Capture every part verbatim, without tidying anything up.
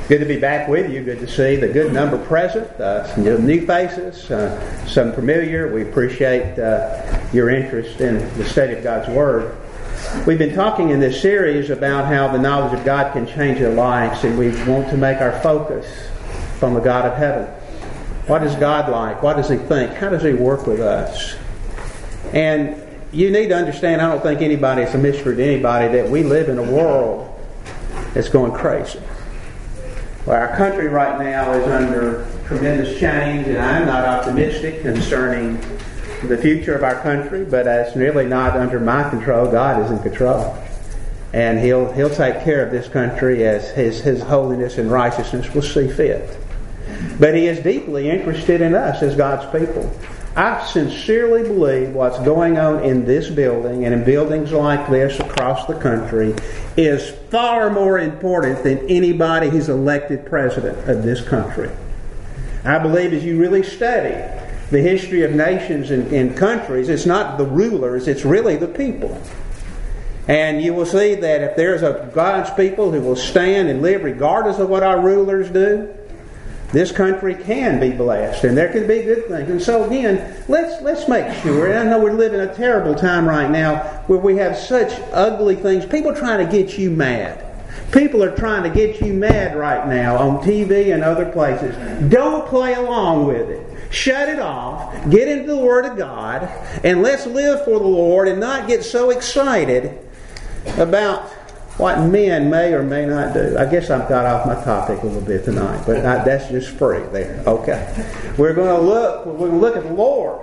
Good to be back with you. Good to see the good number present. Uh, some new faces, uh, some familiar. We appreciate uh, your interest in the study of God's Word. We've been talking in this series about how the knowledge of God can change our lives, and we want to make our focus on the God of heaven. What is God like? What does He think? How does He work with us? And you need to understand, I don't think anybody, it's a mystery to anybody, that we live in a world that's going crazy. Well, our country right now is under tremendous change, and I'm not optimistic concerning the future of our country, but it's really not under my control. God is in control. And He'll He'll take care of this country as His, His holiness and righteousness will see fit. But He is deeply interested in us as God's people. I sincerely believe what's going on in this building and in buildings like this across the country is far more important than anybody who's elected president of this country. I believe as you really study the history of nations and, and countries, it's not the rulers, it's really the people. And you will see that if there's a God's people who will stand and live regardless of what our rulers do, this country can be blessed, and there can be good things. And so again, let's let's make sure, and I know we're living a terrible time right now where we have such ugly things. People are trying to get you mad. People are trying to get you mad right now on T V and other places. Don't play along with it. Shut it off. Get into the Word of God, and let's live for the Lord and not get so excited about what men may or may not do. I guess I've got off my topic a little bit tonight, but I, that's just free there. Okay. We're going to look, we're going to look at the Lord.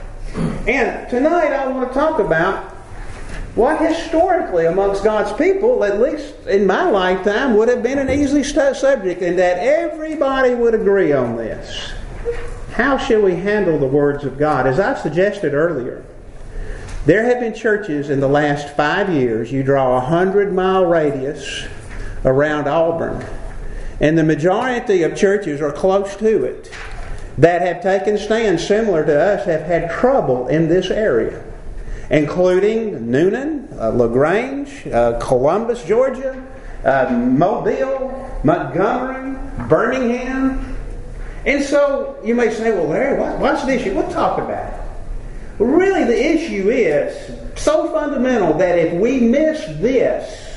And tonight I want to talk about what historically amongst God's people, at least in my lifetime, would have been an easy subject, and that everybody would agree on this. How shall we handle the words of God? As I suggested earlier, there have been churches in the last five years, you draw a hundred mile radius around Auburn, and the majority of churches are close to it that have taken stands similar to us have had trouble in this area, including Noonan, uh, LaGrange, uh, Columbus, Georgia, uh, Mobile, Montgomery, Birmingham. And so you may say, well, Larry, what, what's the issue? We'll talk about it. Really, the issue is so fundamental that if we miss this,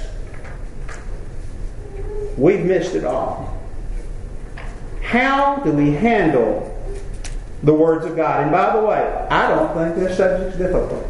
we've missed it all. How do we handle the words of God? And by the way, I don't think this subject's difficult.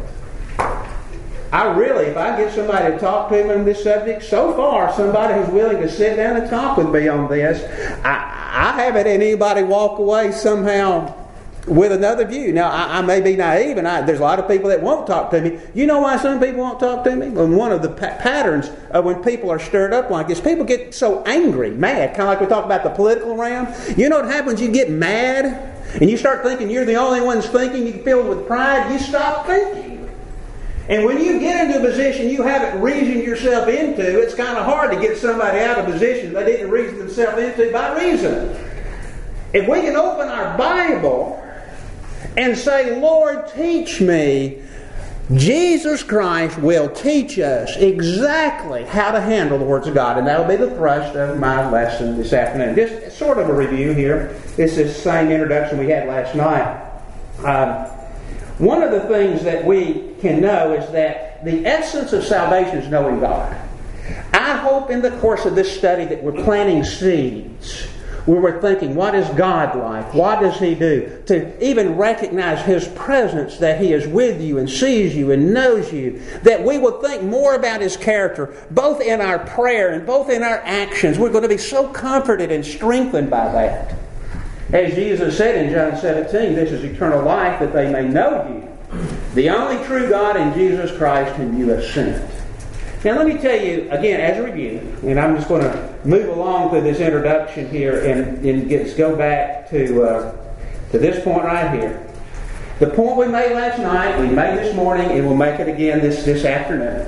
I really, if I get somebody to talk to me on this subject, so far, somebody who's willing to sit down and talk with me on this, I, I haven't had anybody walk away somehow with another view. Now, I, I may be naive, and I, there's a lot of people that won't talk to me. You know why some people won't talk to me? Well, one of the pa- patterns of when people are stirred up like this, people get so angry, mad, kind of like we talk about the political realm. You know what happens? You get mad, and you start thinking you're the only ones thinking, you filled with pride, you stop thinking. And when you get into a position you haven't reasoned yourself into, it's kind of hard to get somebody out of a position they didn't reason themselves into by reason. If we can open our Bible and say, Lord, teach me, Jesus Christ will teach us exactly how to handle the words of God. And that'll be the thrust of my lesson this afternoon. Just sort of a review here. It's the same introduction we had last night. Um, one of the things that we can know is that the essence of salvation is knowing God. I hope in the course of this study that we're planting seeds where we're thinking, what is God like? What does He do? To even recognize His presence, that He is with you and sees you and knows you. That we will think more about His character, both in our prayer and both in our actions. We're going to be so comforted and strengthened by that. As Jesus said in John seventeen, this is eternal life, that they may know you, the only true God, and Jesus Christ whom you have sent. Now let me tell you, again, as a review, and I'm just going to move along through this introduction here and, and get, go back to, uh, to this point right here. The point we made last night, we made this morning, and we'll make it again this, this afternoon.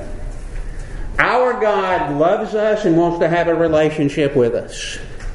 Our God loves us and wants to have a relationship with us.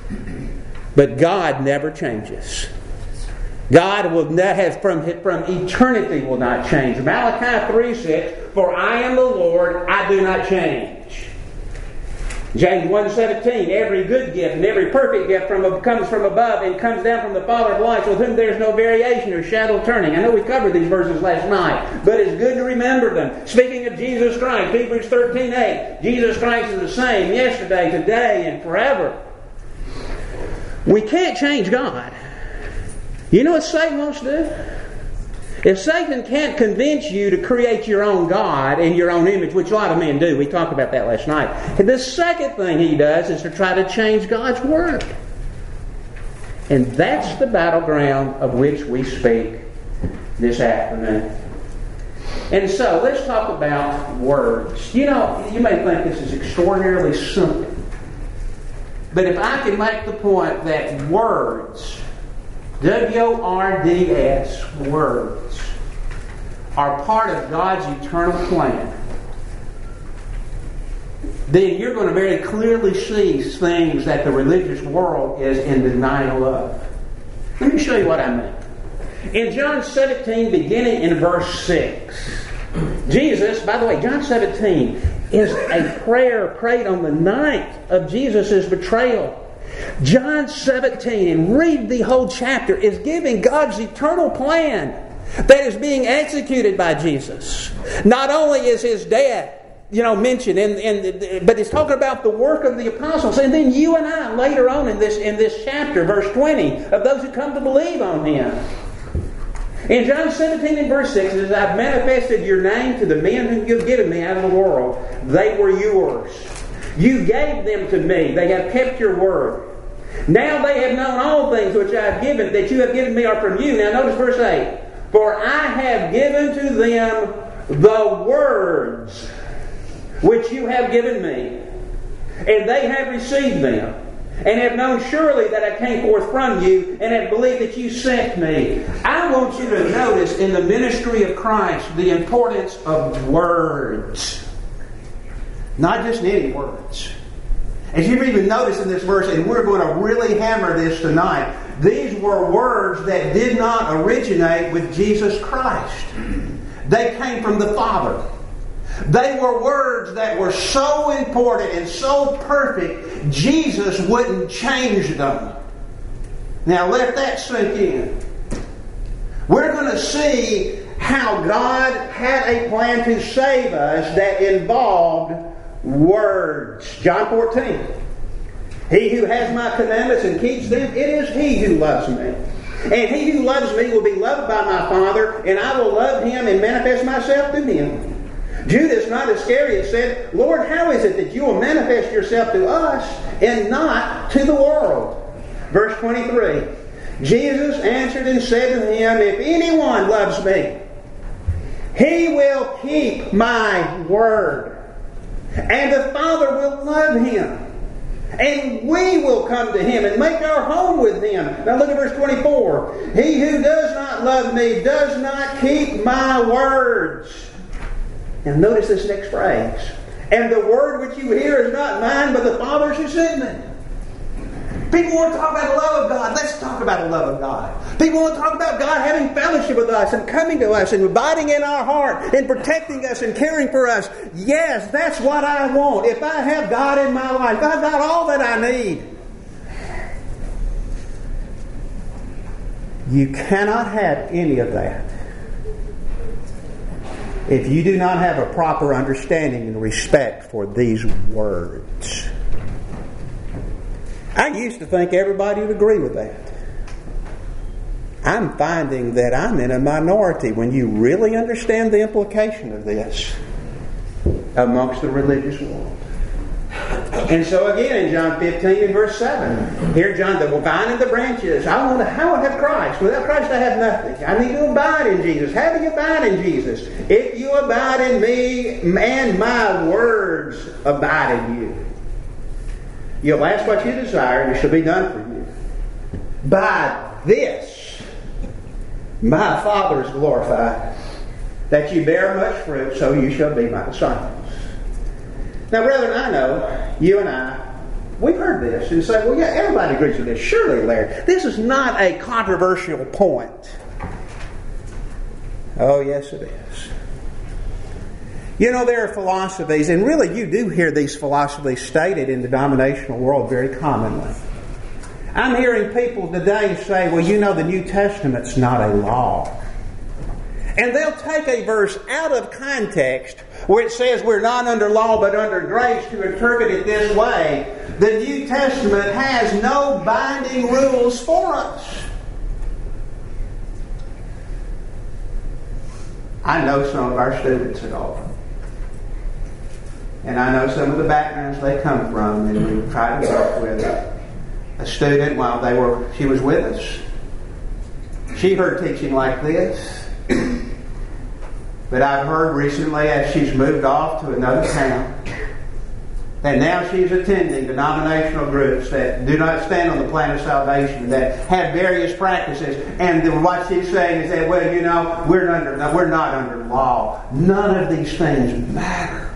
But God never changes. God will not have from, from eternity will not change. Malachi three six, for I am the Lord, I do not change. James one seventeen, every good gift and every perfect gift from comes from above and comes down from the Father of lights, with whom there is no variation or shadow turning. I know we covered these verses last night, but it's good to remember them. Speaking of Jesus Christ, Hebrews thirteen eight, Jesus Christ is the same yesterday, today, and forever. We can't change God. You know what Satan wants to do? If Satan can't convince you to create your own God in your own image, which a lot of men do, we talked about that last night. And the second thing he does is to try to change God's Word. And that's the battleground of which we speak this afternoon. And so, let's talk about words. You know, you may think this is extraordinarily simple. But if I can make the point that words, W O R D S, words, are part of God's eternal plan, then you're going to very clearly see things that the religious world is in denial of. Let me show you what I mean. In John seventeen, beginning in verse six, Jesus, by the way, John seventeen is a prayer prayed on the night of Jesus' betrayal. John seventeen, and read the whole chapter, is giving God's eternal plan that is being executed by Jesus. Not only is His death, you know, mentioned, in, in, but it's talking about the work of the apostles. And then you and I, later on in this, in this chapter, verse twenty, of those who come to believe on Him. In John seventeen and verse six, it says, I've manifested your name to the men whom you've given me out of the world. They were yours. You gave them to me. They have kept your word. Now they have known all things which I have given, that you have given me are from you. Now notice verse eight. For I have given to them the words which you have given me, and they have received them, and have known surely that I came forth from you, and have believed that you sent me. I want you to notice in the ministry of Christ the importance of words. Not just any words. As you've even noticed in this verse, and we're going to really hammer this tonight, these were words that did not originate with Jesus Christ. They came from the Father. They were words that were so important and so perfect, Jesus wouldn't change them. Now let that sink in. We're going to see how God had a plan to save us that involved words. John fourteen. He who has my commandments and keeps them, it is he who loves me. And he who loves me will be loved by my Father, and I will love him and manifest myself to him. Judas, not Iscariot, said, Lord, how is it that you will manifest yourself to us and not to the world? Verse twenty-three. Jesus answered and said to him, if anyone loves me, he will keep my word, and the Father will love him. And we will come to him and make our home with him. Now look at verse twenty-four. He who does not love me does not keep my words. And notice this next phrase. And the word which you hear is not mine, but the Father's who sent me. People want to talk about the love of God. Let's talk about the love of God. People want to talk about God having fellowship with us and coming to us and abiding in our heart and protecting us and caring for us. Yes, that's what I want. If I have God in my life, I've got all that I need. You cannot have any of that if you do not have a proper understanding and respect for these words. I used to think everybody would agree with that. I'm finding that I'm in a minority when you really understand the implication of this amongst the religious world. And so again in John fifteen and verse seven, here John, the vine and the branches, I want to, how I have Christ. Without Christ I have nothing. I need to abide in Jesus. How do you abide in Jesus? If you abide in me and my words abide in you. You'll ask what you desire, and it shall be done for you. By this, my Father is glorified, that you bear much fruit, so you shall be my disciples. Now, brethren, I know, you and I, we've heard this and say, well, yeah, everybody agrees with this. Surely, Larry, this is not a controversial point. Oh, yes, it is. You know, there are philosophies, and really you do hear these philosophies stated in the denominational world very commonly. I'm hearing people today say, well, you know, the New Testament's not a law. And they'll take a verse out of context where it says we're not under law but under grace to interpret it this way. The New Testament has no binding rules for us. I know some of our students at all. And I know some of the backgrounds they come from, and we try to work with a student while they were she was with us. She heard teaching like this. But I've heard recently, as she's moved off to another town, that now she's attending denominational groups that do not stand on the plan of salvation, that have various practices, and what she's saying is that, well, you know, we're under, no, we're not under law. None of these things matter.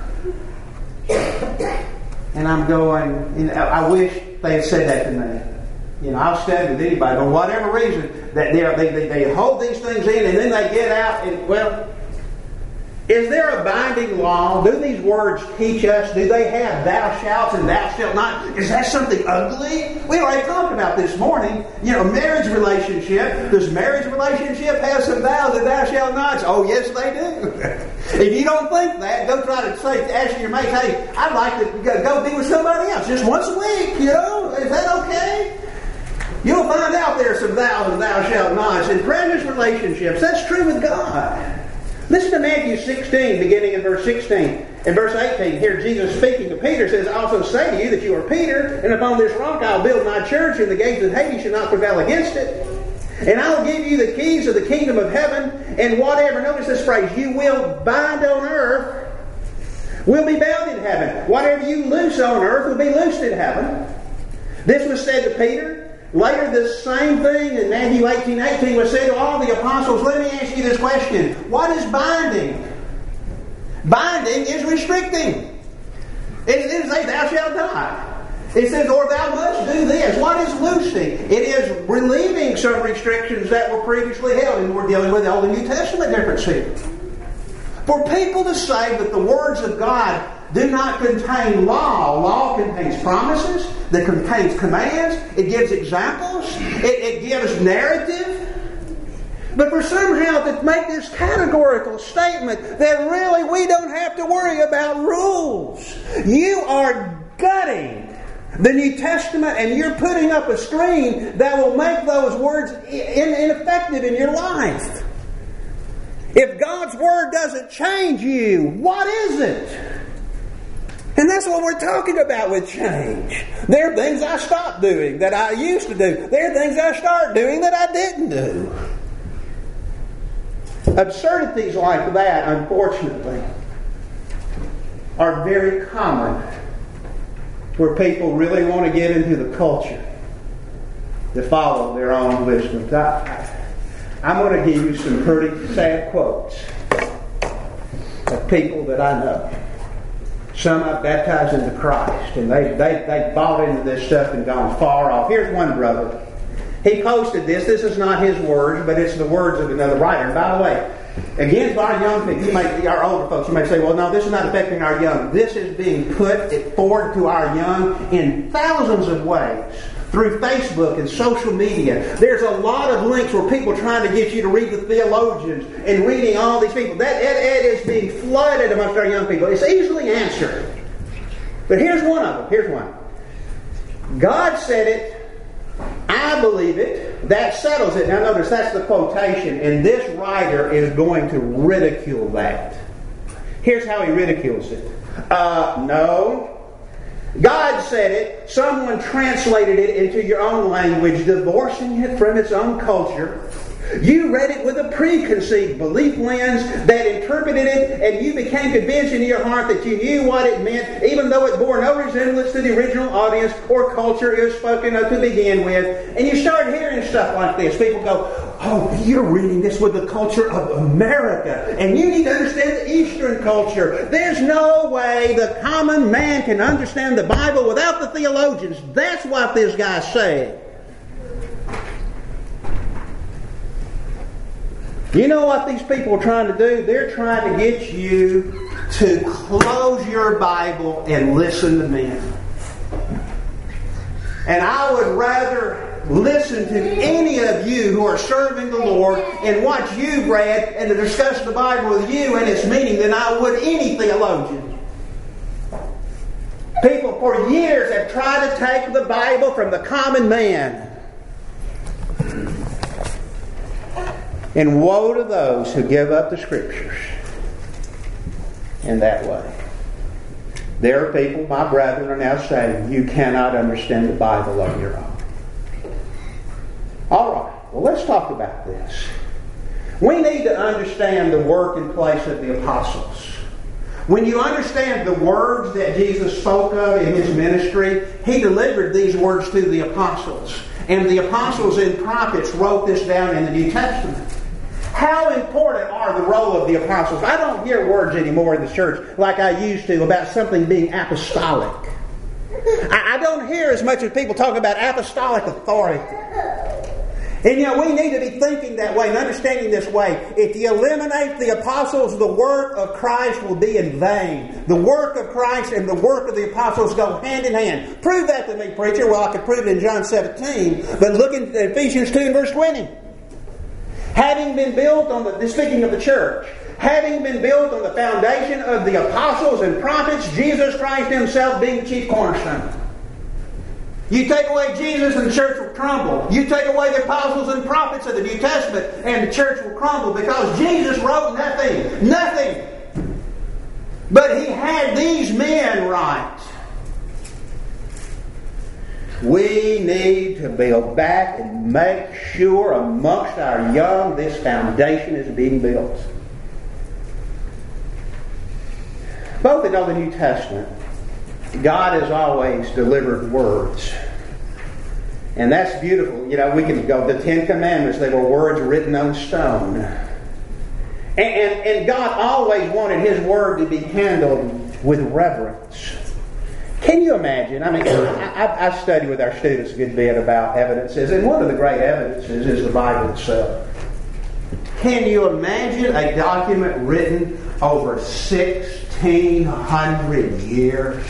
And I'm going, you know, I wish they had said that to me. You know, I'll stand with anybody, for whatever reason, that they, they, they hold these things in, and then they get out, and, well, is there a binding law? Do these words teach us? Do they have thou shalt and thou shalt not? Is that something ugly? We already talked about this morning. You know, marriage relationship. Does marriage relationship have some thous and thou shalt nots? Oh, yes, they do. If you don't think that, go try to say, ask your mate, hey, I'd like to go, go be with somebody else just once a week. You know, is that okay? You'll find out there's some thous and thou shalt nots in precious relationships. That's true with God. Listen to Matthew sixteen, beginning in verse sixteen. In verse eighteen, here Jesus speaking to Peter says, I also say to you that you are Peter, and upon this rock I'll build my church, and the gates of Hades shall not prevail against it. And I'll give you the keys of the kingdom of heaven, and whatever, notice this phrase, you will bind on earth will be bound in heaven. Whatever you loose on earth will be loosed in heaven. This was said to Peter. Later, the same thing in Matthew eighteen eighteen was said to all the apostles. Let me ask you this question. What is binding? Binding is restricting. It didn't say thou shalt not. It says, or thou must do this. What is loosing? It is relieving some restrictions that were previously held. And we're dealing with the Old and New Testament difference here. For people to say that the words of God do not contain law. Law contains promises. That contains commands. It gives examples. It, it gives narrative. But for somehow to make this categorical statement that really we don't have to worry about rules. You are gutting the New Testament and you're putting up a screen that will make those words in, ineffective in your life. If God's Word doesn't change you, what is it? And that's what we're talking about with change. There are things I stopped doing that I used to do. There are things I start doing that I didn't do. Absurdities like that, unfortunately, are very common where people really want to get into the culture to follow their own wisdom. I, I'm going to give you some pretty sad quotes of people that I know. Some I've baptized into Christ, and they, they, they bought into this stuff and gone far off. Here's one brother. He posted this. This is not his words, but it's the words of another writer. And by the way, again, for our young people, you may, our older folks, you may say, well, no, this is not affecting our young. This is being put forward to our young in thousands of ways. Through Facebook and social media. There's a lot of links where people are trying to get you to read the theologians and reading all these people. That it, it is being flooded amongst our young people. It's easily answered. But here's one of them. Here's one. God said it. I believe it. That settles it. Now notice that's the quotation. And this writer is going to ridicule that. Here's how he ridicules it. Uh, no. God said it, someone translated it into your own language, divorcing it from its own culture. You read it with a preconceived belief lens that interpreted it, and you became convinced in your heart that you knew what it meant, even though it bore no resemblance to the original audience or culture it was spoken of to begin with. And you start hearing stuff like this. People go, oh, you're reading this with the culture of America, and you need to understand the Eastern culture. There's no way the common man can understand the Bible without the theologians. That's what this guy's saying. You know what these people are trying to do? They're trying to get you to close your Bible and listen to men. And I would rather listen to any of you who are serving the Lord and watch you read and to discuss the Bible with you and its meaning than I would any theologian. People for years have tried to take the Bible from the common man. And woe to those who give up the Scriptures in that way. There are people, my brethren, are now saying, you cannot understand the Bible on your own. All right, well, let's talk about this. We need to understand the work and place of the apostles. When you understand the words that Jesus spoke of in His ministry, He delivered these words to the apostles. And the apostles and prophets wrote this down in the New Testament. How important are the role of the apostles? I don't hear words anymore in the church like I used to about something being apostolic. I, I don't hear as much as people talk about apostolic authority. And you know, we need to be thinking that way and understanding this way. If you eliminate the apostles, the work of Christ will be in vain. The work of Christ and the work of the apostles go hand in hand. Prove that to me, preacher. Well, I could prove it in John seventeen. But look at Ephesians two and verse twenty. Having been built on the, speaking of the church, having been built on the foundation of the apostles and prophets, Jesus Christ Himself being the chief cornerstone. You take away Jesus and the church will crumble. You take away the apostles and prophets of the New Testament and the church will crumble because Jesus wrote nothing. Nothing. But He had these men right. We need to build back and make sure amongst our young this foundation is being built. Both in the New Testament, God has always delivered words. And that's beautiful. You know, we can go, the Ten Commandments, they were words written on stone. And, and, and God always wanted His word to be handled with reverence. Can you imagine? I mean, I, I study with our students a good bit about evidences, and one of the great evidences is the Bible itself. Can you imagine a document written over sixteen hundred years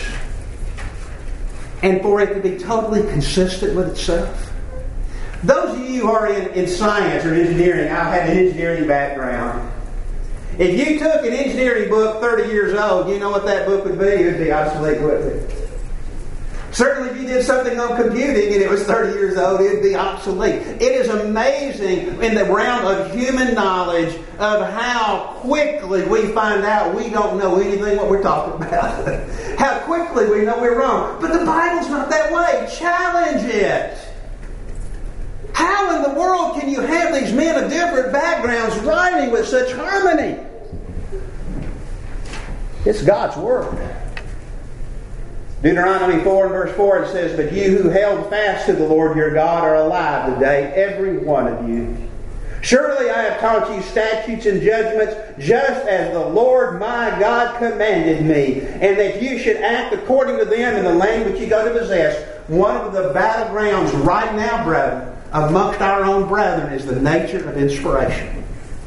and for it to be totally consistent with itself? Those of you who are in, in science or engineering, I have an engineering background. If you took an engineering book thirty years old, you know what that book would be? It would be obsolete, wouldn't it? Certainly if you did something on computing and it was thirty years old, it would be obsolete. It is amazing in the realm of human knowledge of how quickly we find out we don't know anything what we're talking about. How quickly we know we're wrong. But the Bible's not that way. Challenge it. How in the world can you have these men of different backgrounds writing with such harmony? It's God's Word. Deuteronomy four and verse four, it says, "But you who held fast to the Lord your God are alive today, every one of you. Surely I have taught you statutes and judgments, just as the Lord my God commanded me, and that you should act according to them in the land which you go to possess." One of the battlegrounds right now, brethren, amongst our own brethren, is the nature of inspiration.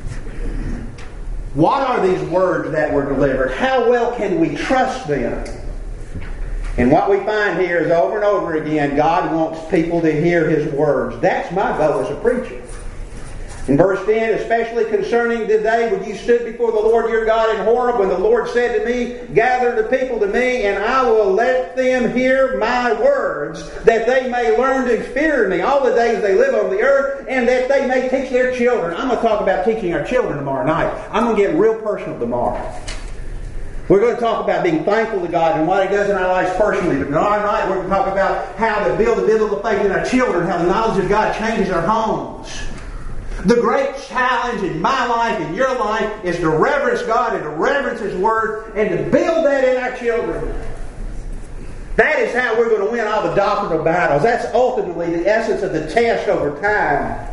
What are these words that were delivered? How well can we trust them? And what we find here is over and over again, God wants people to hear His words. That's my goal as a preacher. In verse ten, especially concerning the day when you stood before the Lord your God in Horeb, when the Lord said to me, "Gather the people to me, and I will let them hear my words, that they may learn to fear me all the days they live on the earth, and that they may teach their children." I'm going to talk about teaching our children tomorrow night. I'm going to get real personal tomorrow. We're going to talk about being thankful to God and what He does in our lives personally. But tomorrow night we're going to talk about how to build a biblical faith in our children, how the knowledge of God changes our homes. The great challenge in my life, in your life, is to reverence God and to reverence His Word and to build that in our children. That is how we're going to win all the doctrinal battles. That's ultimately the essence of the test over time.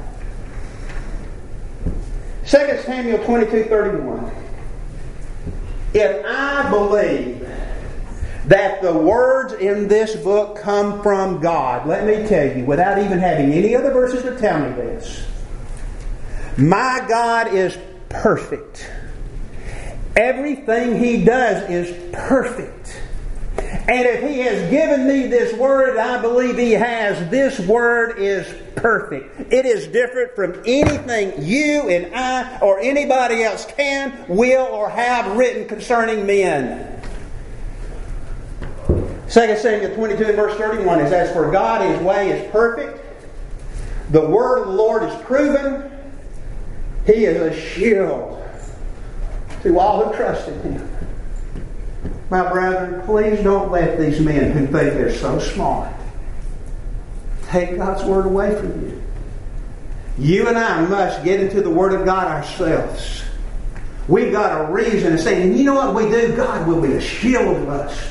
Second Samuel twenty-two thirty-one. If I believe that the words in this book come from God, let me tell you, without even having any other verses to tell me this, my God is perfect. Everything He does is perfect. And if He has given me this Word, I believe He has, this Word is perfect. It is different from anything you and I or anybody else can, will, or have written concerning men. Second Samuel twenty-two and verse thirty-one is, as for God, His way is perfect. The word of the Lord is proven. He is a shield to all who trust in Him. My brethren, please don't let these men who think they're so smart take God's Word away from you. You and I must get into the Word of God ourselves. We've got a reason to say, and you know what we do? God will be a shield of us.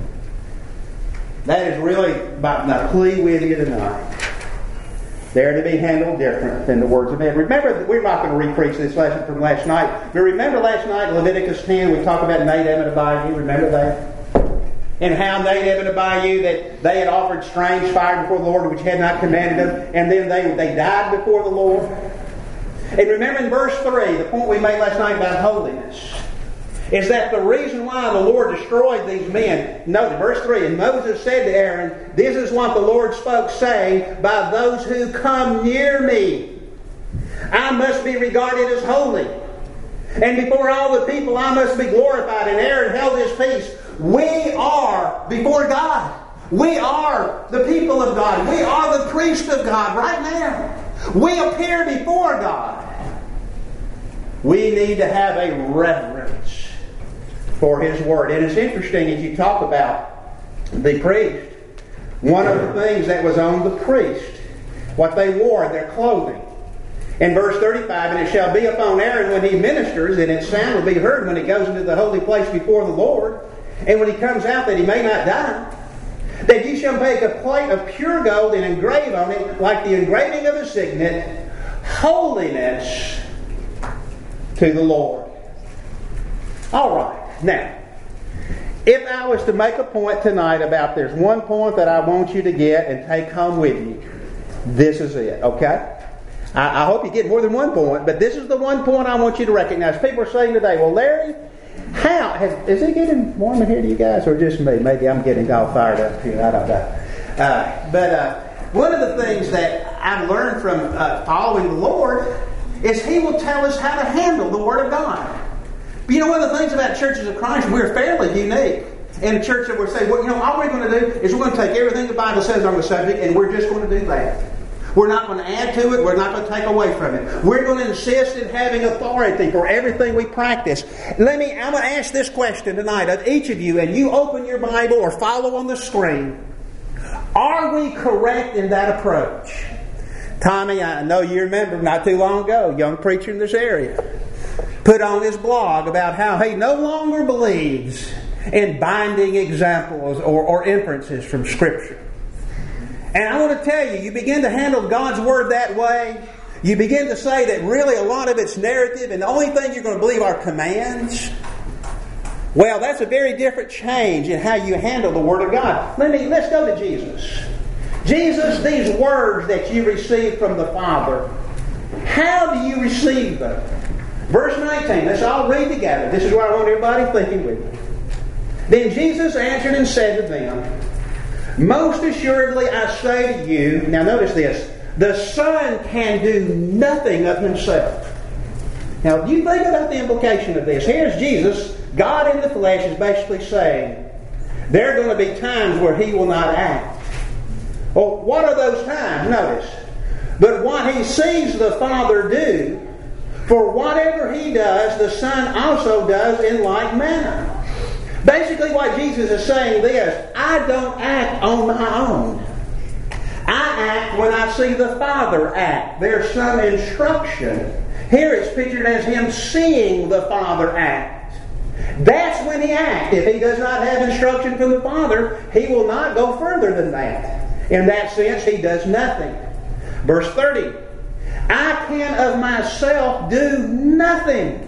That is really my plea with you tonight. They're to be handled different than the words of men. Remember, we're not going to re-preach this lesson from last night. But remember last night, Leviticus ten, we talked about Nadab and Abihu. Remember that? And how Nadab and Abihu, that they had offered strange fire before the Lord, which had not commanded them. And then they, they died before the Lord. And remember in verse three, the point we made last night about holiness, is that the reason why the Lord destroyed ththese men. Note verse three, and Moses said to Aaron, this is what the Lord spoke, saying, by those who come near me, I must be regarded as holy. And before all the people I must be glorified. And Aaron held his peace. We are before God. We are the people of God. We are the priest of God right now. We appear before God. We need to have a reverence for His Word. And it's interesting as you talk about the priest. One of the things that was on the priest, what they wore, their clothing. In verse thirty-five, and it shall be upon Aaron when he ministers, and its sound will be heard when he goes into the holy place before the Lord, and when he comes out that he may not die, that ye shall make a plate of pure gold and engrave on it, like the engraving of a signet, holiness to the Lord. All right. Now, if I was to make a point tonight about there's one point that I want you to get and take home with you, this is it, okay? I, I hope you get more than one point, but this is the one point I want you to recognize. People are saying today, well, Larry, how? Has, is it getting warm in here to you guys, or just me? Maybe I'm getting all fired up here. I don't know. Uh, but uh, one of the things that I've learned from uh, following the Lord is He will tell us how to handle the Word of God. But you know, one of the things about churches of Christ, we're fairly unique. In a church that we're saying, well, you know, all we're going to do is we're going to take everything the Bible says on the subject, and we're just going to do that. We're not going to add to it. We're not going to take away from it. We're going to insist in having authority for everything we practice. Let me, I'm going to ask this question tonight of each of you, and you open your Bible or follow on the screen. Are we correct in that approach? Tommy, I know you remember not too long ago, a young preacher in this area, put on his blog about how he no longer believes in binding examples or, or inferences from Scripture. And I want to tell you, you begin to handle God's Word that way, you begin to say that really a lot of it's narrative and the only thing you're going to believe are commands. Well, that's a very different change in how you handle the Word of God. Let me, let's go to Jesus. Jesus, these words that you received from the Father, how do you receive them? Verse nineteen, let's all read together. This is what I want everybody thinking with me. Then Jesus answered and said to them, most assuredly I say to you, now notice this, the Son can do nothing of Himself. Now, you think about the implication of this. Here's Jesus, God in the flesh, is basically saying, there are going to be times where He will not act. Well, what are those times? Notice. But what He sees the Father do, for whatever He does, the Son also does in like manner. Basically what Jesus is saying this, I don't act on my own. I act when I see the Father act. There's some instruction. Here it's pictured as Him seeing the Father act. That's when He acts. If He does not have instruction from the Father, He will not go further than that. In that sense, He does nothing. Verse thirty, I can of myself do nothing.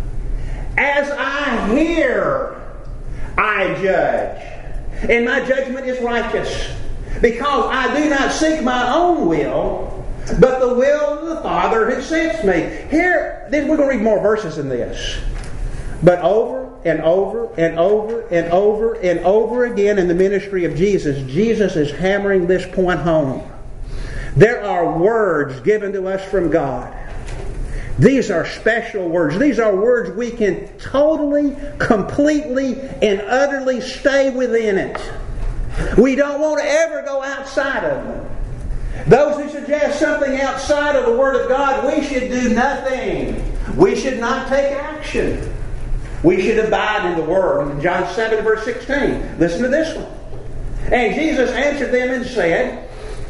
As I hear, I judge. And my judgment is righteous. Because I do not seek my own will, but the will of the Father who sent me. Here, then we're going to read more verses in this. But over and over and over and over and over again in the ministry of Jesus, Jesus is hammering this point home. There are words given to us from God. These are special words. These are words we can totally, completely, and utterly stay within it. We don't want to ever go outside of them. Those who suggest something outside of the Word of God, we should do nothing. We should not take action. We should abide in the Word. In John seven, verse sixteen, listen to this one. And Jesus answered them and said,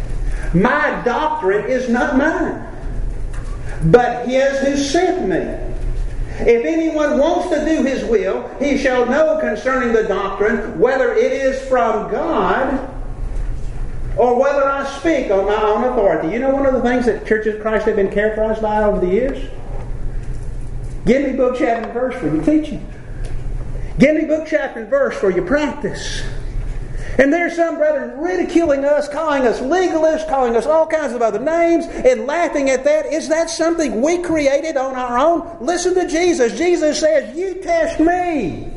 my doctrine is not mine, but His who sent me. If anyone wants to do His will, he shall know concerning the doctrine whether it is from God or whether I speak on my own authority. You know one of the things that churches of Christ have been characterized by over the years? Give me book, chapter, and verse for your teaching. Give me book, chapter, and verse for your practice. And there's some brethren ridiculing us, calling us legalists, calling us all kinds of other names, and laughing at that. Is that something we created on our own? Listen to Jesus. Jesus says, you test me.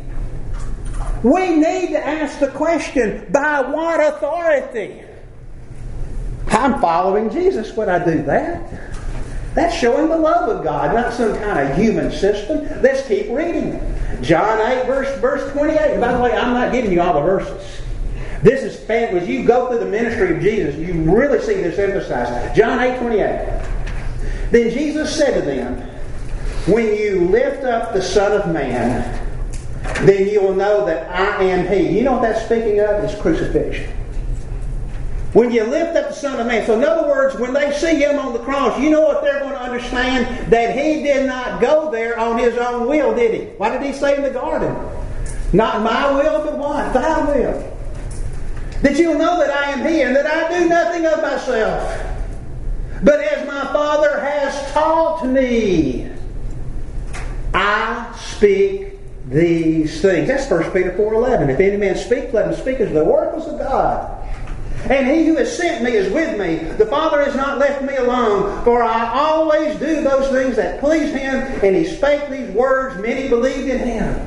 We need to ask the question, by what authority? I'm following Jesus when I do that. That's showing the love of God, not some kind of human system. Let's keep reading. John eight, verse, verse twenty-eight. And by the way, I'm not giving you all the verses. This is fan. As you go through the ministry of Jesus, you really see this emphasized. John eight, twenty-eight. Then Jesus said to them, when you lift up the Son of Man, then you will know that I am He. You know what that's speaking of? It's crucifixion. When you lift up the Son of Man. So in other words, when they see Him on the cross, you know what they're going to understand? That He did not go there on His own will, did He? What did He say in the garden? Not my will, but what? Thy will. That you'll know that I am He, and that I do nothing of myself, but as my Father has taught me, I speak these things. That's First Peter four eleven. If any man speak, let him speak as the oracles of God. And He who has sent me is with me. The Father has not left me alone, for I always do those things that please Him. And He spake these words, many believed in Him.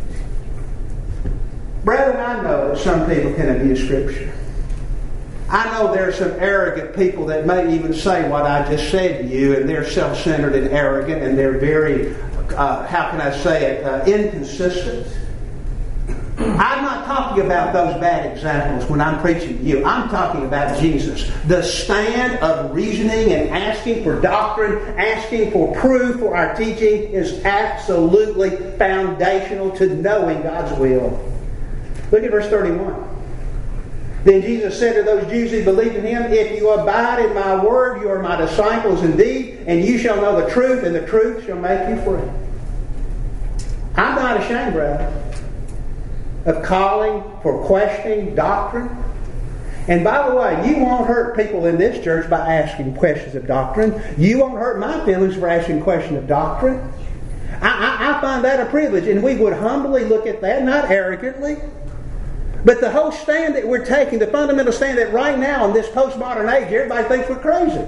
Brethren, I know that some people can abuse Scripture. I know there are some arrogant people that may even say what I just said to you, and they're self-centered and arrogant, and they're very, uh, how can I say it, uh, inconsistent. I'm not talking about those bad examples when I'm preaching to you. I'm talking about Jesus. The stand of reasoning and asking for doctrine, asking for proof for our teaching is absolutely foundational to knowing God's will. Look at verse thirty-one. Then Jesus said to those Jews who believed in Him, if you abide in my word, you are my disciples indeed, and you shall know the truth, and the truth shall make you free. I'm not ashamed, brethren, of calling for questioning doctrine. And by the way, you won't hurt people in this church by asking questions of doctrine. You won't hurt my feelings for asking questions of doctrine. I, I, I find that a privilege, and we would humbly look at that, not arrogantly. But the whole stand that we're taking, the fundamental stand that right now in this postmodern age, everybody thinks we're crazy.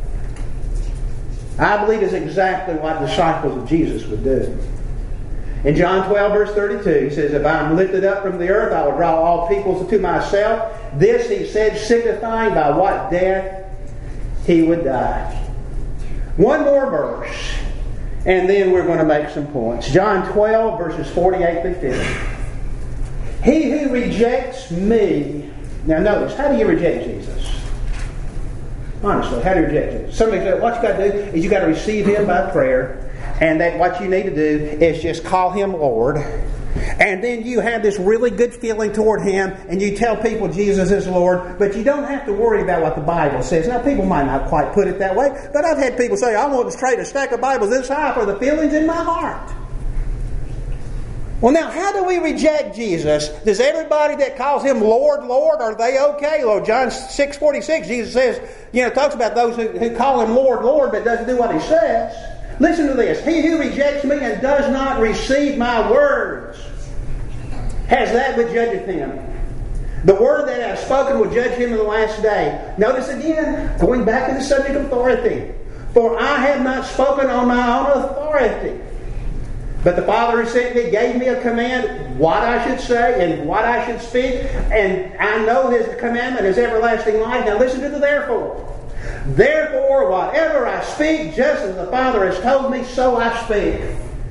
I believe is exactly what disciples of Jesus would do. In John twelve, verse thirty-two, He says, if I am lifted up from the earth, I will draw all peoples to myself. This He said, signifying by what death He would die. One more verse, and then we're going to make some points. John twelve, verses forty-eight through fifty. He who rejects me... Now notice, how do you reject Jesus? Honestly, how do you reject Jesus? Somebody said, what you got to do is you got to receive Him by prayer. And that what you need to do is just call Him Lord. And then you have this really good feeling toward Him, and you tell people Jesus is Lord, but you don't have to worry about what the Bible says. Now, people might not quite put it that way, but I've had people say, I want to trade a stack of Bibles this high for the feelings in my heart. Well, now, how do we reject Jesus? Does everybody that calls Him Lord, Lord, are they okay? Well, John six forty-six, Jesus says, you know, talks about those who, who call Him Lord, Lord, but doesn't do what He says. Listen to this. He who rejects me and does not receive my words has that which judgeth him. The word that I have spoken will judge him in the last day. Notice again, going back to the subject of authority. For I have not spoken on my own authority, But the Father who sent me gave me a command, what I should say and what I should speak. And I know His commandment is everlasting life. Now listen to the therefore. Therefore, whatever I speak, just as the Father has told me, so I speak.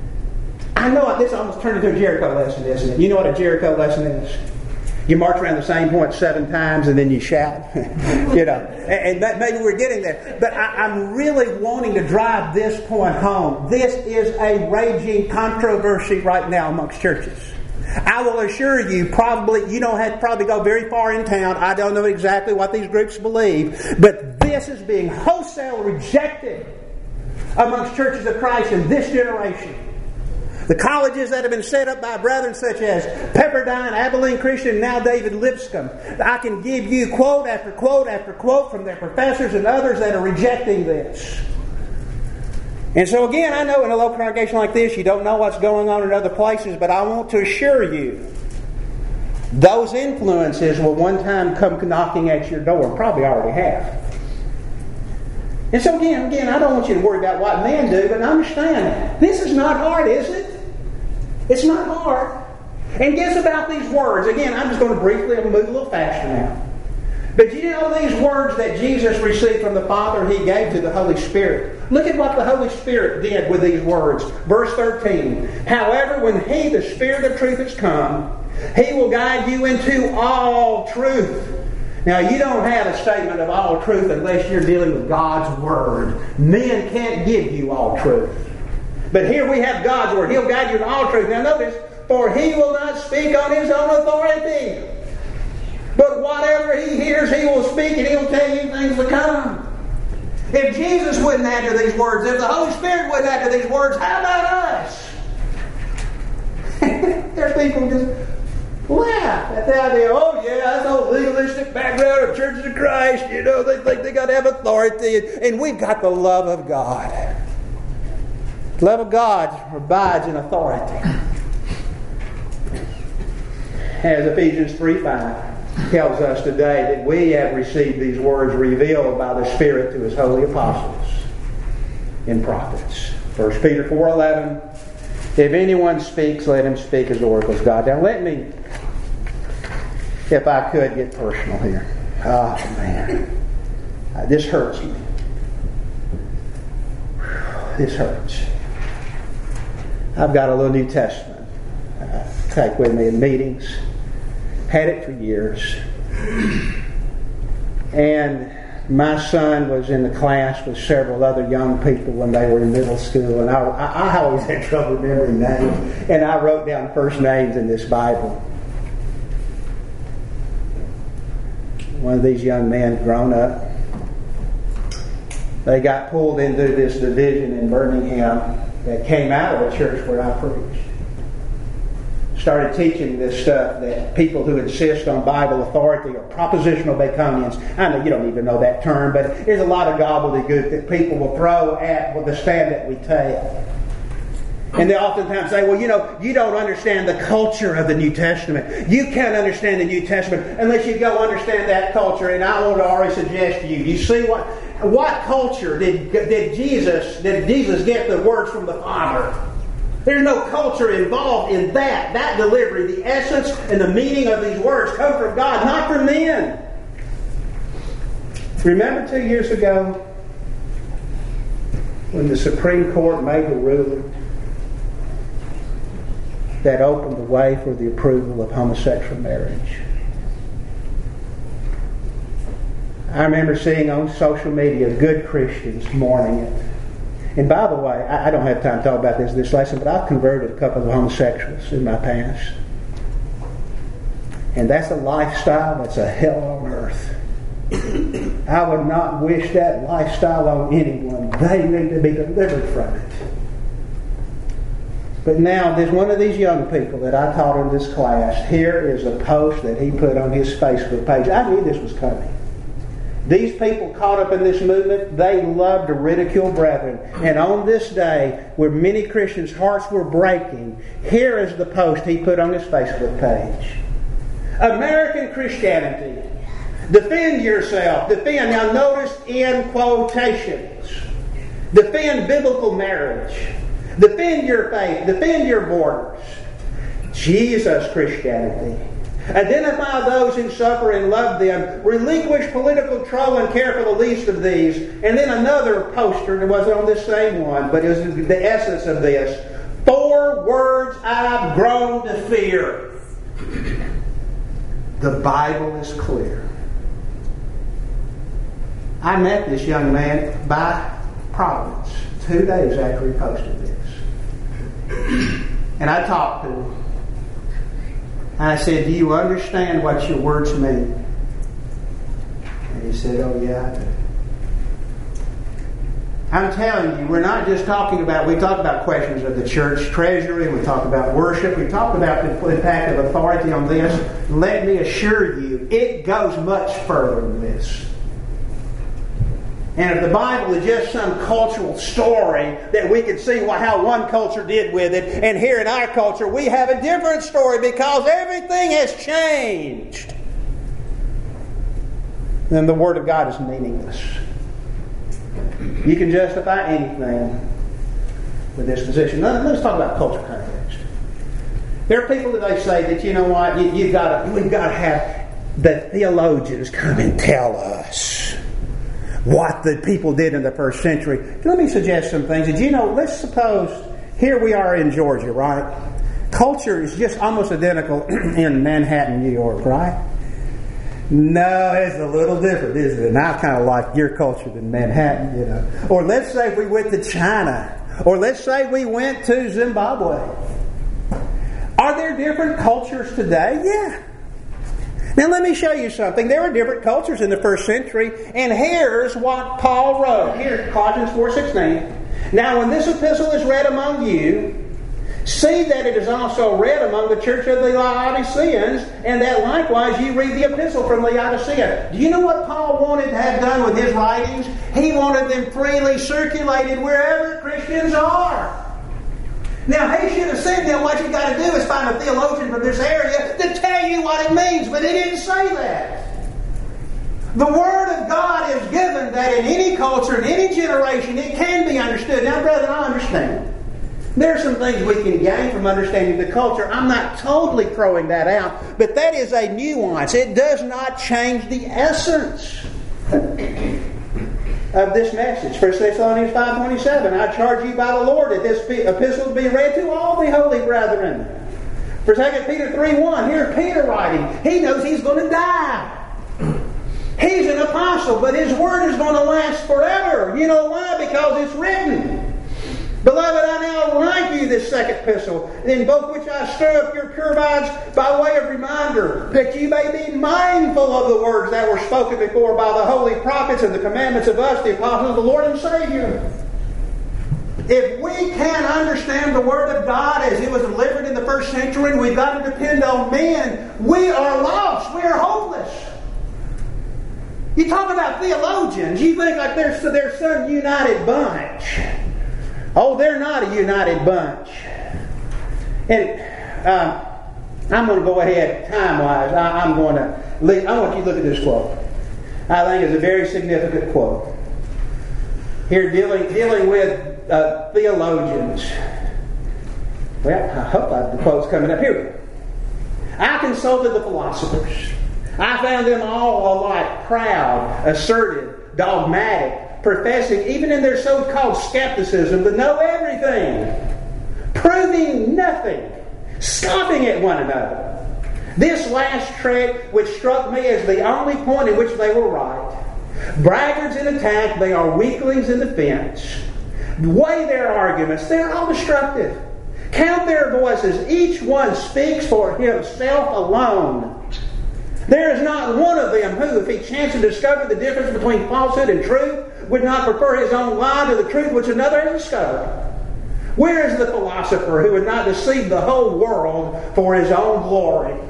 I know this almost turned into a Jericho lesson, isn't it? You know what a Jericho lesson is? You march around the same point seven times and then you shout. you know, and, and that, maybe we're getting there. But I, I'm really wanting to drive this point home. This is a raging controversy right now amongst churches. I will assure you, probably you don't have to probably go very far in town. I don't know exactly what these groups believe, but this is being wholesale rejected amongst churches of Christ in this generation. The colleges that have been set up by brethren such as Pepperdine, Abilene Christian, now David Lipscomb. I can give you quote after quote after quote from their professors and others that are rejecting this. And so again, I know in a local congregation like this, you don't know what's going on in other places, but I want to assure you, those influences will one time come knocking at your door, and probably already have. And so again, again, I don't want you to worry about what men do, but understand, this is not hard, is it? It's not hard. And guess about these words. Again, I'm just going to briefly, I'm going to move a little faster now. But you know these words that Jesus received from the Father, He gave to the Holy Spirit. Look at what the Holy Spirit did with these words. Verse thirteen. However, when He, the Spirit of truth, has come, He will guide you into all truth. Now, you don't have a statement of all truth unless you're dealing with God's Word. Men can't give you all truth. But here we have God's Word. He'll guide you in all truth. Now notice, for He will not speak on His own authority. But whatever He hears, He will speak and He'll tell you things to come. If Jesus wouldn't add to these words, if the Holy Spirit wouldn't add to these words, how about us? There are people just laugh at the idea, oh yeah, that's the whole legalistic background of Churches of Christ. You know, they think they got to have authority. And, and we've got the love of God. The love of God abides in authority. As Ephesians three five tells us today that we have received these words revealed by the Spirit to His holy apostles and prophets. First Peter four eleven. If anyone speaks, let him speak as the oracles of God. Now let me, if I could, get personal here. Oh man. Uh, this hurts me. This hurts. I've got a little New Testament I take with me in meetings. Had it for years. And my son was in the class with several other young people when they were in middle school. And I, I, I always had trouble remembering names. And I wrote down first names in this Bible. One of these young men grown up. They got pulled into this division in Birmingham that came out of a church where I preached. Started teaching this stuff that people who insist on Bible authority are propositional Baconians. I know you don't even know that term, but there's a lot of gobbledygook that people will throw at the stand that we take. And they oftentimes say, well, you know, you don't understand the culture of the New Testament. You can't understand the New Testament unless you go understand that culture. And I want to already suggest to you, you see what what culture did, did Jesus did Jesus get the words from the Father? There's no culture involved in that. That delivery, the essence and the meaning of these words come from God, not from men. Remember two years ago when the Supreme Court made the ruling that opened the way for the approval of homosexual marriage? I remember seeing on social media good Christians mourning it. And by the way, I don't have time to talk about this this lesson, but I've converted a couple of homosexuals in my past. And that's a lifestyle that's a hell on earth. I would not wish that lifestyle on anyone. They need to be delivered from it. But now, there's one of these young people that I taught in this class. Here is a post that he put on his Facebook page. I knew this was coming. These people caught up in this movement, they love to ridicule brethren. And on this day, where many Christians' hearts were breaking, here is the post he put on his Facebook page. American Christianity. Defend yourself. Defend. Now notice in quotations. Defend biblical marriage. Defend your faith. Defend your borders. Jesus Christianity. Identify those who suffer and love them. Relinquish political control and care for the least of these. And then another poster, it wasn't on this same one, but it was the essence of this. Four words I've grown to fear. The Bible is clear. I met this young man by providence two days after he posted this. And I talked to him. I said, do you understand what your words mean? And he said, oh yeah, I do. I'm telling you, we're not just talking about, we talk about questions of the church treasury, we talk about worship, we talk about the impact of authority on this. Let me assure you, it goes much further than this. And if the Bible is just some cultural story that we can see how one culture did with it, and here in our culture we have a different story because everything has changed, then the Word of God is meaningless. You can justify anything with this position. Now, let's talk about culture context. There are people that they say that, you know what, you, you've got to, we've got to have the theologians come and tell us what the people did in the first century. Let me suggest some things. Did you know, let's suppose here we are in Georgia, right? Culture is just almost identical in Manhattan, New York, right? No, it's a little different, isn't it? And I kind of like your culture than Manhattan, you know. Or let's say we went to China. Or let's say we went to Zimbabwe. Are there different cultures today? Yeah. Now let me show you something. There were different cultures in the first century, and here's what Paul wrote. Here's Colossians four sixteen. Now when this epistle is read among you, see that it is also read among the church of the Laodiceans, and that likewise you read the epistle from Laodicea. Do you know what Paul wanted to have done with his writings? He wanted them freely circulated wherever Christians are. Now, he should have said, now what you've got to do is find a theologian from this area to tell you what it means, but he didn't say that. The Word of God is given that in any culture, in any generation, it can be understood. Now, brethren, I understand. There are some things we can gain from understanding the culture. I'm not totally throwing that out, but that is a nuance. It does not change the essence of this message. First Thessalonians five twenty-seven. I charge you by the Lord that this epistle be read to all the holy brethren. For Second Peter three one. Here's Peter writing. He knows he's going to die. He's an apostle, but his word is going to last forever. You know why? Because it's written. Beloved, I now write you this second epistle, in both which I stir up your pure minds by way of reminder, that you may be mindful of the words that were spoken before by the holy prophets and the commandments of us, the apostles of the Lord and Savior. If we can't understand the Word of God as it was delivered in the first century, and we've got to depend on men, we are lost. We are hopeless. You talk about theologians, you think like they're, they're some united bunch. Oh, they're not a united bunch. And uh, I'm going to go ahead, time-wise. I, I'm going to leave. I want you to look at this quote. I think it's a very significant quote. Here, dealing dealing with uh, theologians. Well, I hope I, the quote's coming up. Here we go. I consulted the philosophers. I found them all alike proud, assertive, dogmatic, professing, even in their so-called skepticism, to know everything, proving nothing, scoffing at one another. This last trick, which struck me as the only point in which they were right. Braggarts in attack, they are weaklings in defense. Weigh their arguments, they're all destructive. Count their voices, each one speaks for himself alone. There is not one of them who, if he chanced to discover the difference between falsehood and truth, would not prefer his own lie to the truth which another has discovered. Where is the philosopher who would not deceive the whole world for his own glory?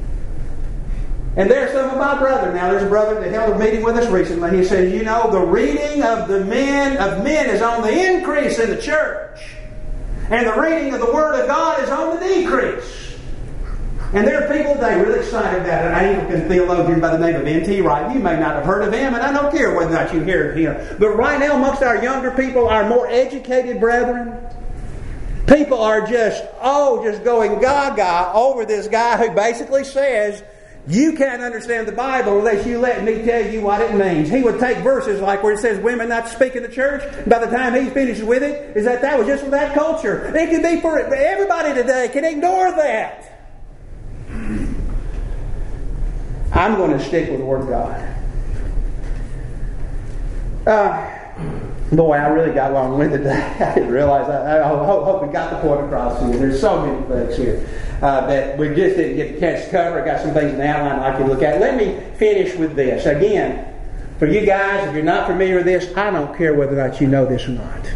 And there's some of my brethren. Now, there's a brother that held a meeting with us recently. He says, you know, the reading of the men of men is on the increase in the church, and the reading of the Word of God is on the decrease. And there are people today really excited about an Anglican theologian by the name of N T Wright. You may not have heard of him, and I don't care whether or not you hear of him. But right now, amongst our younger people, our more educated brethren, People are just, oh, just going gaga over this guy who basically says, you can't understand the Bible unless you let me tell you what it means. He would take verses like where it says women not to speak in the church. By the time he finishes with it, is that that was just for that culture. It could be for everybody today. Can ignore that. I'm going to stick with the Word of God. Uh, boy, I really got long-winded today. I didn't realize. I, I hope, hope we got the point across here. There's so many things here uh, that we just didn't get the chance to cover. I got some things in the outline I can look at. Let me finish with this. Again, for you guys, if you're not familiar with this, I don't care whether or not you know this or not.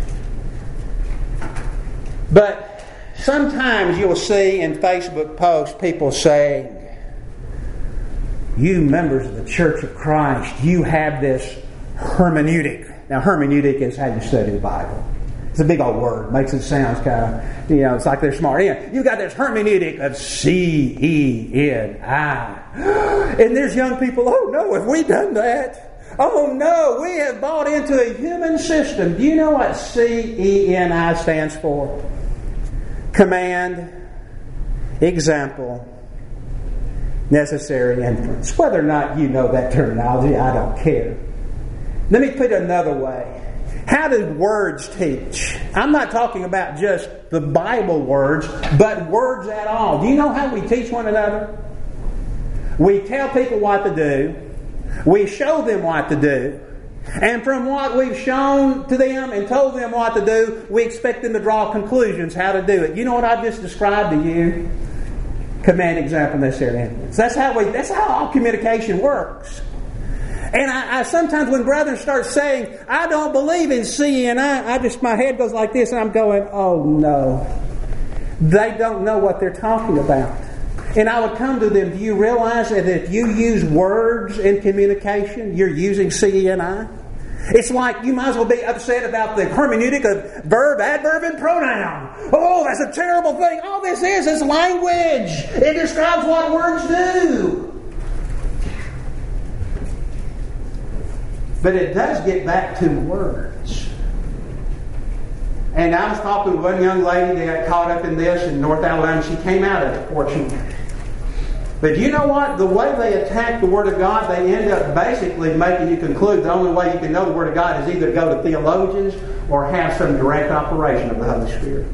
But sometimes you'll see in Facebook posts people saying, you members of the Church of Christ, you have this hermeneutic. Now, hermeneutic is how you study the Bible. It's a big old word. Makes it sound kind of, you know, it's like they're smart. Yeah, you got this hermeneutic of C E N I. And there's young people, oh no, have we done that? Oh no, we have bought into a human system. Do you know what C E N I stands for? Command, example, necessary inference. Whether or not you know that terminology, I don't care. Let me put it another way. How do words teach? I'm not talking about just the Bible words, but words at all. Do you know how we teach one another? We tell people what to do. We show them what to do. And from what we've shown to them and told them what to do, we expect them to draw conclusions how to do it. You know what I've just described to you? Command, example, necessary inference. That's how we. That's how all communication works. And I, I sometimes when brethren start saying, I don't believe in C and I, I just, my head goes like this and I'm going, oh no. They don't know what they're talking about. And I would come to them, do you realize that if you use words in communication, you're using C and I? It's like you might as well be upset about the hermeneutic of verb, adverb, and pronoun. Oh, that's a terrible thing. All this is is language. It describes what words do. But it does get back to words. And I was talking to one young lady that got caught up in this in North Alabama. She came out of it, fortunately. But you know what? The way they attack the Word of God, they end up basically making you conclude the only way you can know the Word of God is either go to theologians or have some direct operation of the Holy Spirit.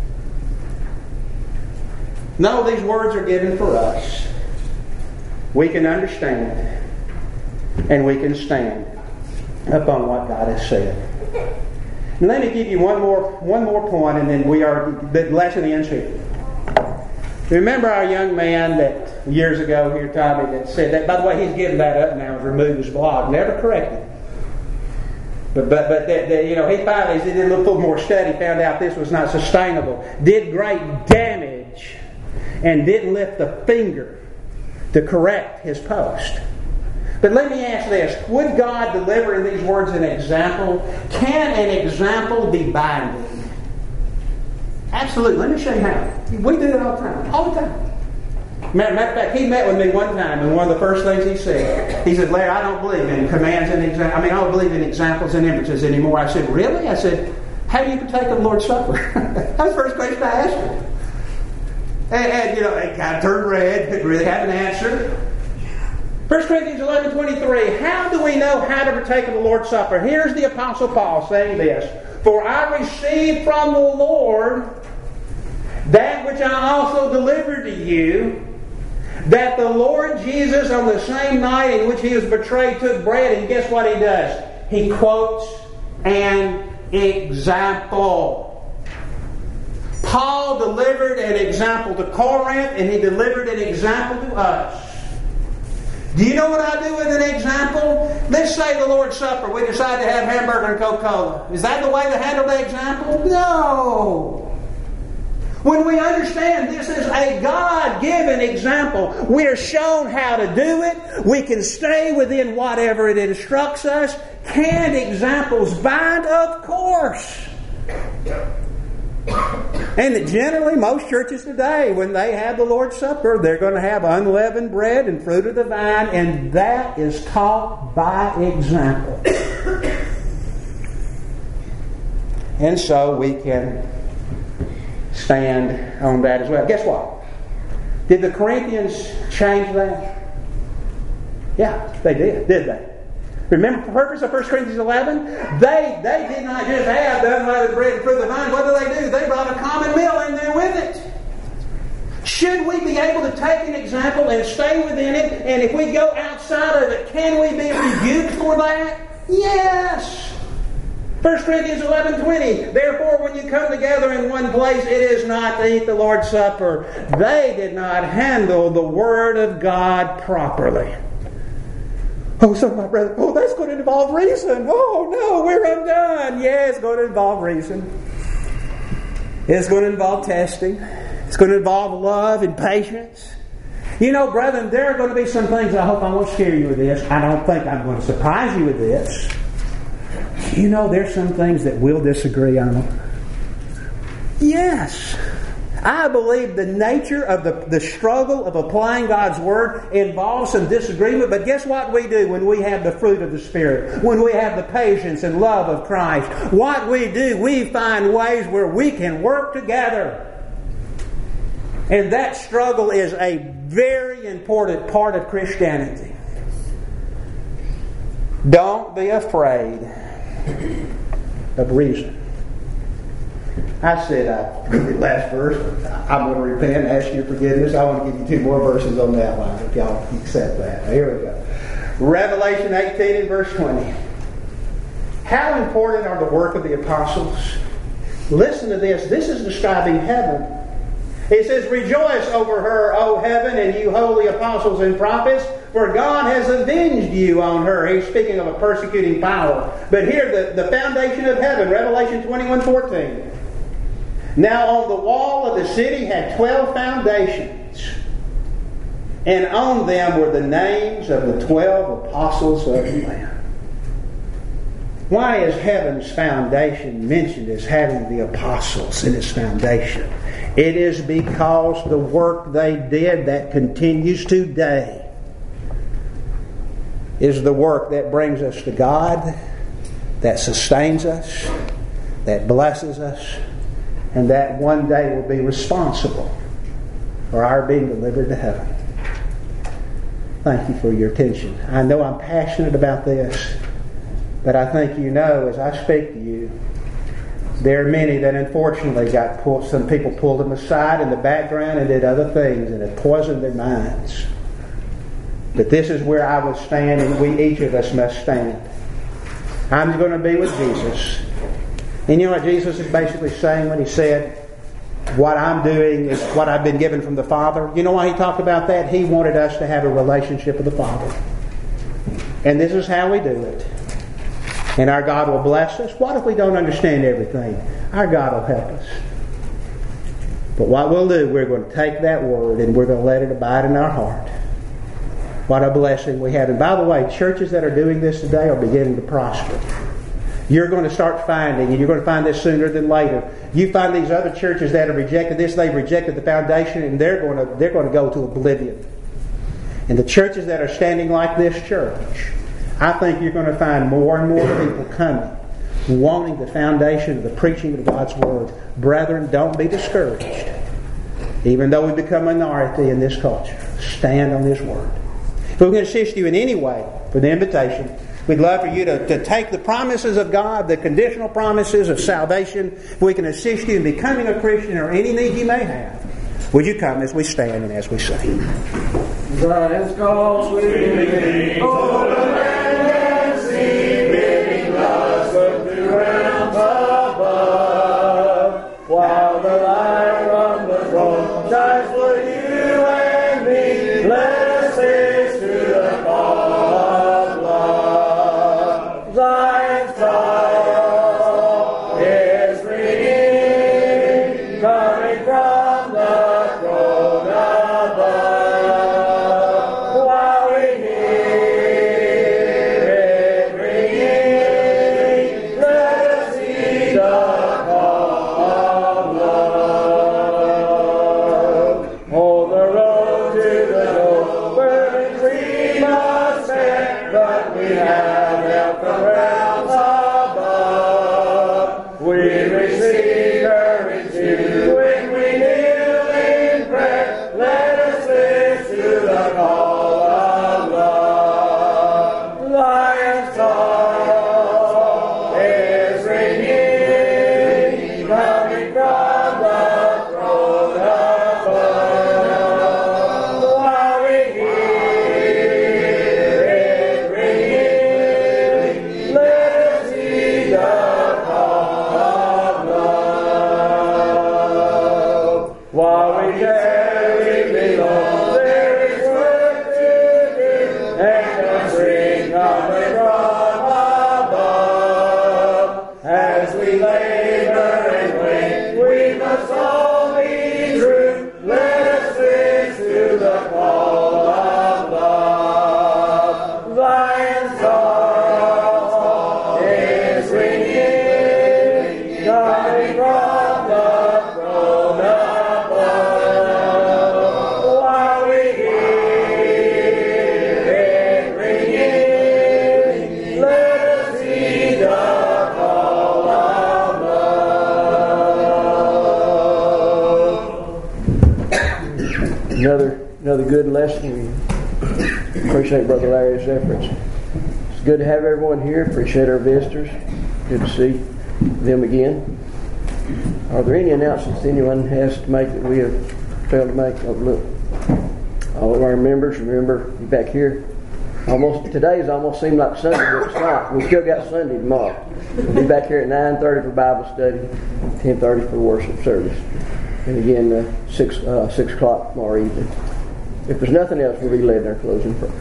No, these words are given for us. We can understand and we can stand upon what God has said. And let me give you one more one more point, and then we are the lesson ends here. Remember our young man that years ago here, Tommy, that said that. By the way, he's given that up now and removed his blog. Never corrected. But but but that, that, you know, he finally he did a little more study, found out this was not sustainable. Did great damage, and didn't lift a finger to correct his post. But let me ask this. Would God deliver in these words an example? Can an example be binding? Absolutely. Let me show you how. We do it all the time. All the time. Matter, matter of fact, he met with me one time, and one of the first things he said, he said, Larry, I don't believe in commands and examples. I mean, I don't believe in examples and inferences anymore. I said, really? I said, how do you partake of the Lord's Supper? That's the first question I asked him. And, and you know, it kind of turned red, didn't really have an answer. First Corinthians eleven twenty-three, how do we know how to partake of the Lord's Supper? Here's the Apostle Paul saying this. For I received from the Lord that which I also delivered to you, that the Lord Jesus on the same night in which He was betrayed took bread, and guess what He does? He quotes an example. Paul delivered an example to Corinth, and he delivered an example to us. Do you know what I do with an example? Let's say the Lord's Supper. We decide to have hamburger and Coca-Cola. Is that the way to handle the example? No. When we understand this is a God-given example, we are shown how to do it. We can stay within whatever it instructs us. Can examples bind? Of course. And generally, most churches today, when they have the Lord's Supper, they're going to have unleavened bread and fruit of the vine, and that is taught by example. And so we can stand on that as well. Guess what? Did the Corinthians change that? Yeah, they did, did they? Remember the purpose of First Corinthians eleven? They they did not just have the unleavened bread and fruit of the vine. What did they do? They brought a common meal in there with it. Should we be able to take an example and stay within it? And if we go outside of it, can we be rebuked for that? Yes. First Corinthians eleven twenty. Therefore, when you come together in one place, it is not to eat the Lord's Supper. They did not handle the Word of God properly. Oh, so my brother, oh, that's going to involve reason. Oh, no, we're undone. Yeah, it's going to involve reason. It's going to involve testing. It's going to involve love and patience. You know, brethren, there are going to be some things, I hope I won't scare you with this. I don't think I'm going to surprise you with this. You know, there's some things that we'll disagree on. Yes. I believe the nature of the, the struggle of applying God's Word involves some disagreement. But guess what we do when we have the fruit of the Spirit? When we have the patience and love of Christ? What we do, we find ways where we can work together. And that struggle is a very important part of Christianity. Don't be afraid of reason. I said I the last verse. I'm going to repent and ask your forgiveness. I want to give you two more verses on that line if y'all accept that. Here we go. Revelation eighteen and verse twenty. How important are the work of the apostles? Listen to this. This is describing heaven. It says, rejoice over her, O heaven, and you holy apostles and prophets, for God has avenged you on her. He's speaking of a persecuting power. But here, the, the foundation of heaven, Revelation twenty-one fourteen. Now on the wall of the city had twelve foundations, and on them were the names of the twelve apostles of the Lamb. Why is heaven's foundation mentioned as having the apostles in its foundation? It is because the work they did that continues today is the work that brings us to God, that sustains us, that blesses us, and that one day will be responsible for our being delivered to heaven. Thank you for your attention. I know I'm passionate about this, but I think you know as I speak to you, there are many that unfortunately got pulled, some people pulled them aside in the background and did other things and it poisoned their minds. But this is where I will stand, and we, each of us, must stand. I'm going to be with Jesus. And you know what Jesus is basically saying when he said, what I'm doing is what I've been given from the Father? You know why he talked about that? He wanted us to have a relationship with the Father. And this is how we do it. And our God will bless us. What if we don't understand everything? Our God will help us. But what we'll do, we're going to take that word and we're going to let it abide in our heart. What a blessing we have. And by the way, churches that are doing this today are beginning to prosper. You're going to start finding, and you're going to find this sooner than later. You find these other churches that have rejected this, they've rejected the foundation, and they're going to they're going to go to oblivion. And the churches that are standing like this church, I think you're going to find more and more people coming, wanting the foundation of the preaching of God's Word. Brethren, don't be discouraged. Even though we become a minority in this culture, stand on His Word. If we can assist you in any way for the invitation, we'd love for you to, to take the promises of God, the conditional promises of salvation. If we can assist you in becoming a Christian or any need you may have, would you come as we stand and as we sing? Let's go sweetly over the land and sea, bidding us look to realms above, while the light from the throne shines for you and me. Blessed is to the call of love. Zion's triumph is ringing, coming from the throne above. While we hear it ringing, let us heed the call of love. Oh, the road to the goal, burning we must bear, but we have help from realms above. We receive courage to win. song is ringing, coming from the throne above. While we hear it ringing, let us heed the call of love. Another another good lesson. We appreciate Brother Larry's efforts. It's good to have everyone here. Appreciate our visitors. Good to see them again. Are there any announcements anyone has to make that we have failed to make? Oh, look, all of our members, remember, be back here. Almost today's almost seemed like Sunday, but it's not. We still got Sunday tomorrow. We'll be back here at nine thirty for Bible study, ten thirty for worship service, and again uh, six uh, six o'clock tomorrow evening. If there's nothing else, we'll be led in our closing prayer.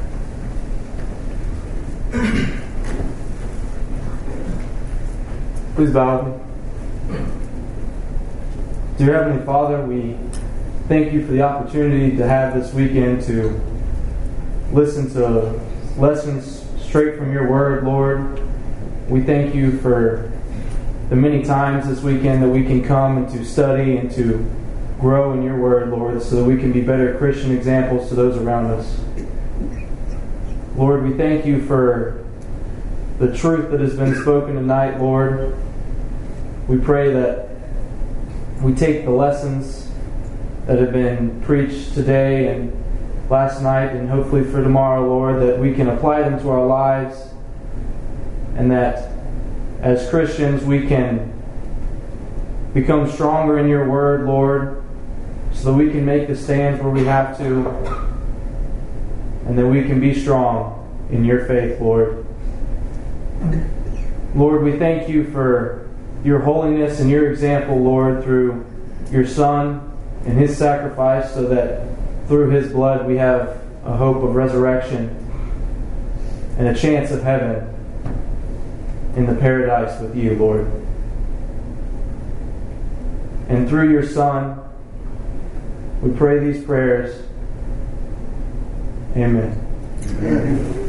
Please bow with me. Dear Heavenly Father, we thank you for the opportunity to have this weekend to listen to lessons straight from your word, Lord. We thank you for the many times this weekend that we can come and to study and to grow in your word, Lord, so that we can be better Christian examples to those around us. Lord, we thank you for the truth that has been spoken tonight, Lord. We pray that we take the lessons that have been preached today and last night and hopefully for tomorrow, Lord, that we can apply them to our lives, and that as Christians we can become stronger in your word, Lord, so that we can make the stands where we have to, and that we can be strong in your faith, Lord. Lord, we thank you for your holiness and your example, Lord, through your Son and his sacrifice, so that through his blood we have a hope of resurrection and a chance of heaven in the paradise with you, Lord. And through your Son, we pray these prayers. Amen. Amen.